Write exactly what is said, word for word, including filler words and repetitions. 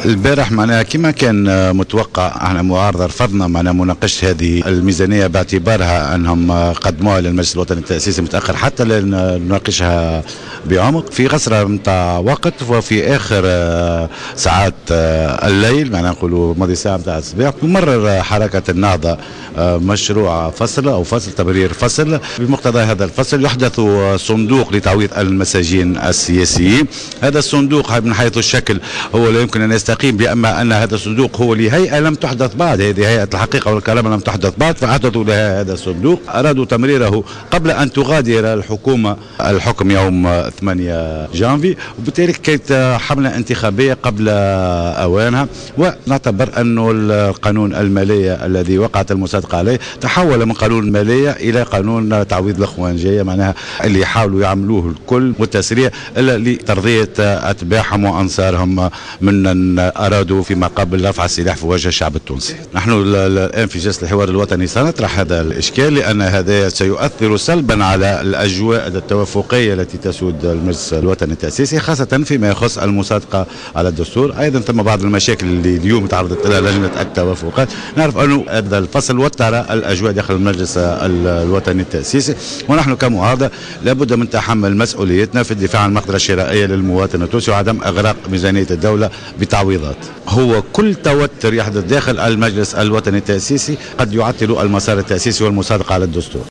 البارح معناها كما كان متوقع احنا معارضه رفضنا معناها مناقشه هذه الميزانيه باعتبارها انهم قدموها للمجلس الوطني التاسيسي متاخر حتى لنناقشها بعمق في غسره نتاع وقت وفي اخر ساعات الليل معناها نقولوا ماضي ساعه نتاع الصباح تمرر حركه النهضه مشروع فصل او فصل تبرير فصل. بمقتضى هذا الفصل يحدث صندوق لتعويض المساجين السياسيين. هذا الصندوق من حيث الشكل هو لا يمكن ان يستقيم باما ان هذا الصندوق هو لهيئه لم تحدث بعد، هذه هيئه الحقيقه والكرامه لم تحدث بعد فاحدثوا لها هذا الصندوق. ارادوا تمريره قبل ان تغادر الحكومه الحكم يوم ثمانية جانفي، وبالتالي كانت حمله انتخابيه قبل اوانها. ونعتبر انه القانون الماليه الذي وقعت المصادقه عليه تحول من قانون الماليه الى قانون تعويض الاخوانجيه، معناها اللي يحاولوا يعملوه الكل والتسريع الا لترضيه اتباعهم وانصارهم من ارادوا فيما قبل رفع السلاح في وجه الشعب التونسي. نحن الان في جلسه الحوار الوطني سنطرح هذا الاشكال لان هذا سيؤثر سلبا على الاجواء التوافقيه التي تسود المجلس الوطني التاسيسي، خاصه فيما يخص المصادقه على الدستور. ايضا ثم بعض المشاكل اللي اليوم تعرضت لها لجنه التوافقات. نعرف انه هذا الفصل وتر الاجواء داخل المجلس الوطني التاسيسي، ونحن كمعارضه لابد من تحمل مسؤوليتنا في الدفاع عن المقدره الشرائيه للمواطن التونسي وعدم اغراق ميزانيه الدوله بتعويضات. هو كل توتر يحدث داخل المجلس الوطني التاسيسي قد يعطل المسار التاسيسي والمصادقه على الدستور.